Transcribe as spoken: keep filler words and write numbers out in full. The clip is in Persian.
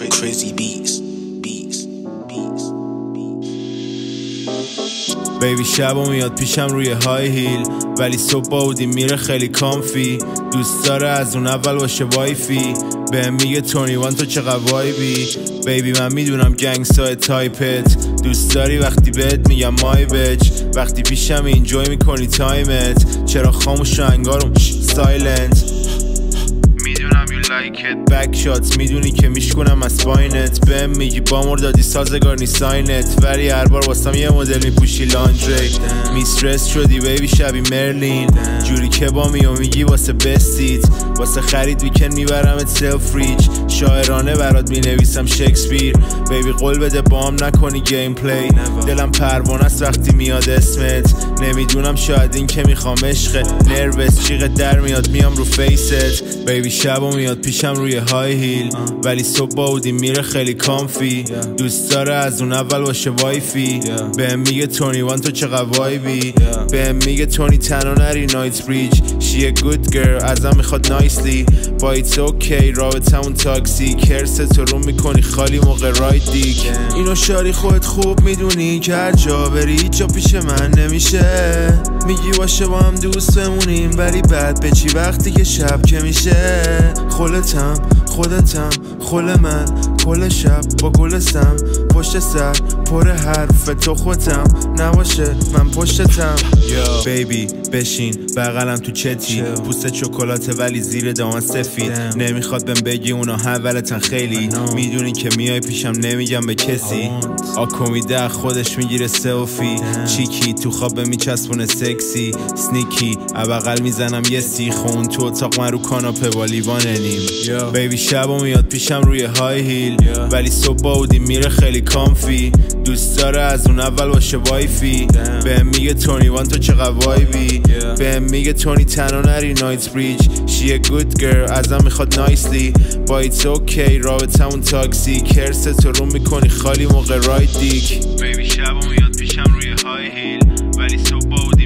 Crazy beats, beats, beats, بیبی شبا میاد پیشم روی های هیل، ولی صبح با اودی میره خیلی کامفی. دوست داره از اون اول باشه وایفی، بهم میگه تونی وان تو چقدر وایبی. بیبی من میدونم گنگستای تایپت، دوست داری وقتی بهت میگم مای بچ. وقتی پیشم اینجوی میکنی تایمت، چرا خاموش و انگارم سایلنت. میدونم you like it back shots، میدونی که میشکنم از پاینت. بهم میگی با مردادی سازگار نی ساینت، ولی هر بار واسم یه مدل میپوشی لاندری. میسترس شدی بیبی شبی مرلین، جوری که با میو میگی واسه بستیت. واسه خرید ویکند میبرمت سلف ریچ، شاعرانه برات مینویسم شکسپیر. بیبی قول بده بام نکنی گیم پلی، دلم پروانه است وقتی میاد اسمت. نمیدونم شاید این که میخوام عشقه، نروس چیغ در میاد میام رو فیست. بیبی شبا میاد پیشم روی های هیل، ولی صبح با اودی میره خیلی کامفی. دوست داره از اون اول باشه وایفی، بهم میگه تونی وان تو چقدر وایبی. بهم میگه تونی تنها نری نایت بریج، شی گود گرل ازم میخواد نایسلی. با ایتس اوکی رابطمون تاکسی، کرس تو رو میکنی خالی موقع رایت دیک. اینو شاری خودت خوب میدونی که هر جا بری جا پیش من نمیشه. میگی باشه با هم دوست بمونیم، ولی بعد به چی وقتی که شب که میشه. خلتم خودتم خل من کل شب با گلستم، پشت سر پر حرف تو خودم نباشه من پشتتم. بیبی بشین بغلم تو چتی، پوست شکلاته ولی زیر دامن سفید. نمیخواد بهم بگی اونا اولتن خیلی، میدونی که میای پیشم نمیگم به کسی. آکومیده خودش میگیره سلفی، چیکی تو خواب میچسبونه سکسی. سنیکی بغل میزنم یه سیخون، تو اتاق من رو کاناپه با لیوان نیم. بیبی شبا میاد پیشم روی های هیل، ولی صبح با اودی میره خیلی کامفی. دوست داره از اون اول باشه وایفی، بهم میگه تونی وان تو چقدر وایبی. بهم میگه تونی تنها نری نایت بریج، شی گود گرل ازم میخواد نایسلی. با ایتس اوکی رابطمون تاکسی، کرس تو رو میکنی خالی موقع رایت دیک. بیبی شبا میاد پیشم روی های هیل، ولی صبح با اودی